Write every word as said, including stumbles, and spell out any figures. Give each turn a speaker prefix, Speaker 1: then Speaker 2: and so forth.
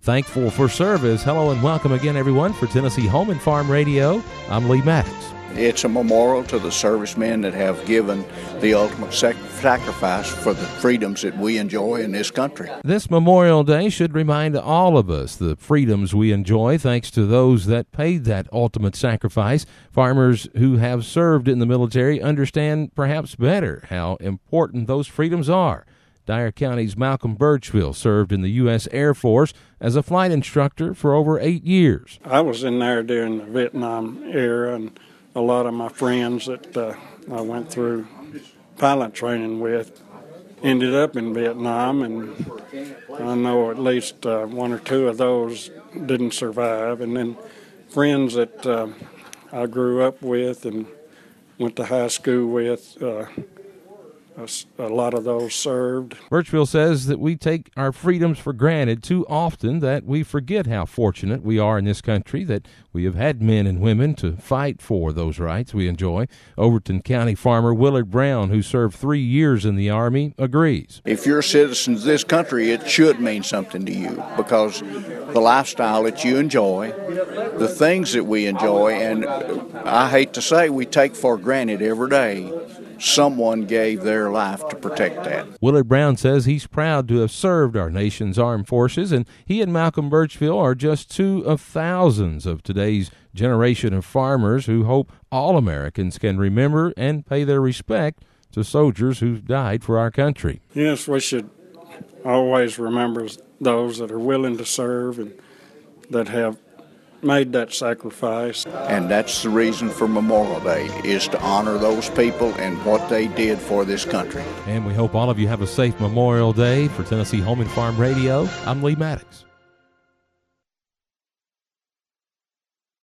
Speaker 1: Thankful for service. Hello and welcome again, everyone, for Tennessee Home and Farm Radio. I'm Lee Maddox.
Speaker 2: It's a memorial to the servicemen that have given the ultimate sac- sacrifice for the freedoms that we enjoy in this country.
Speaker 1: This Memorial Day should remind all of us the freedoms we enjoy thanks to those that paid that ultimate sacrifice. Farmers who have served in the military understand perhaps better how important those freedoms are. Dyer County's Malcolm Birchville served in the U S Air Force as a flight instructor for over eight years.
Speaker 3: I was in there during the Vietnam era, and a lot of my friends that uh, I went through pilot training with ended up in Vietnam, and I know at least uh, one or two of those didn't survive. And then friends that uh, I grew up with and went to high school with, uh, a lot of those served.
Speaker 1: Birchville says that we take our freedoms for granted too often, that we forget how fortunate we are in this country, that we have had men and women to fight for those rights we enjoy. Overton County farmer Willard Brown, who served three years in the Army, agrees.
Speaker 2: If you're a citizen of this country, it should mean something to you, because the lifestyle that you enjoy, the things that we enjoy, and I hate to say we take for granted every day, someone gave their life to protect that.
Speaker 1: Willard Brown says he's proud to have served our nation's armed forces, and he and Malcolm Birchville are just two of thousands of today's generation of farmers who hope all Americans can remember and pay their respect to soldiers who've died for our country.
Speaker 3: Yes, we should always remember those that are willing to serve and that have made that sacrifice.
Speaker 2: And that's the reason for Memorial Day, is to honor those people and what they did for this country.
Speaker 1: And we hope all of you have a safe Memorial Day. For Tennessee Home and Farm Radio, I'm Lee Maddox.